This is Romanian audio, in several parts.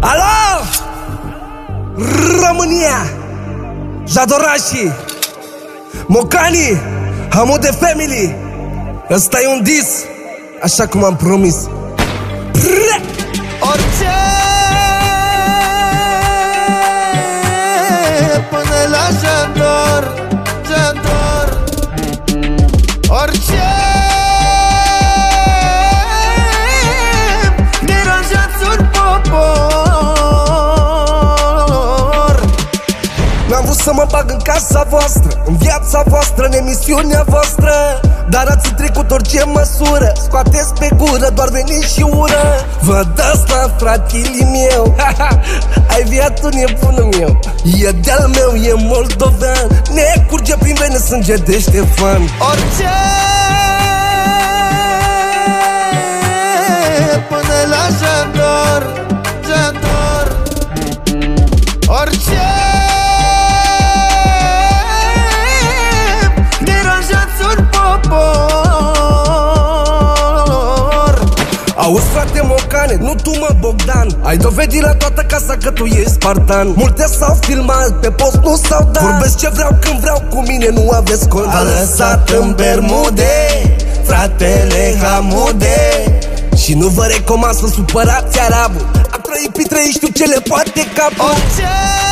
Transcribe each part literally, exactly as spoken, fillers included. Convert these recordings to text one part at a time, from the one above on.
Alo! România! Jadorașii! Mocanii! Hamu de family! Ăsta e un dis, așa cum am promis. Orice până la Jador, Jador. Orice deranjați un popor. N-am vrut să mă bag în casa voastră, în viața voastră, în emisiunea voastră, dar ați trecut orice măsură. Scoateți pe gură, doar veniți și ură. Vă dați la fratele meu. Ai viatul nebunul meu. E de-al meu, e moldovean. Ne curge prin vene sânge de Ștefan. Orice până la Jador, Jador. Orice Auzi, frate Mocane, nu tu mă Bogdan. Ai dovedit la toată casa că tu ești spartan. Multe s-au filmat, pe post nu s-au dat. Vorbesc ce vreau când vreau, cu mine nu aveți cont. A lăsat în bermude fratele Hamude. Și nu vă recomand să supărați arabul. A trăit pe trăi, știu ce le poate capul. Orice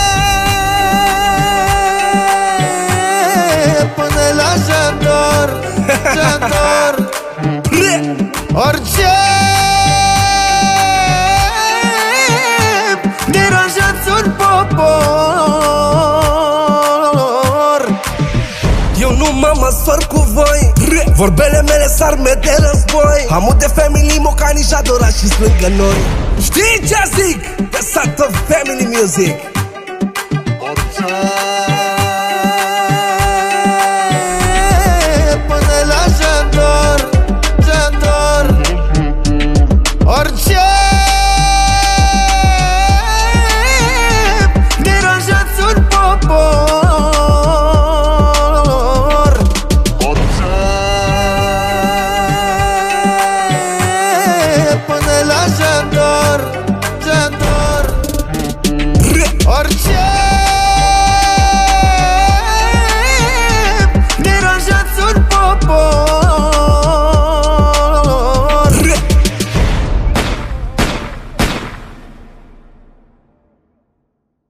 până la Jador, Jador. Orice deranjați un popor. Eu nu mă măsor cu voi. Vorbele mele s arme de război. Hamu de family, Mocanii, Jadorașii lângă noi. Știi ce zic? The Sat of Family Music.